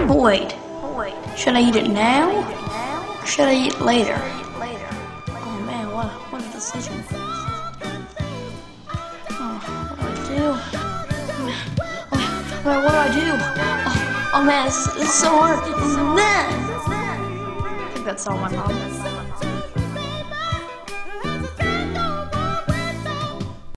Wait, should I eat it now? Or should I eat it later? Oh man, what a decision. Oh, what do I do? What do I do? Oh man, this is so hard. I think that's all my problem.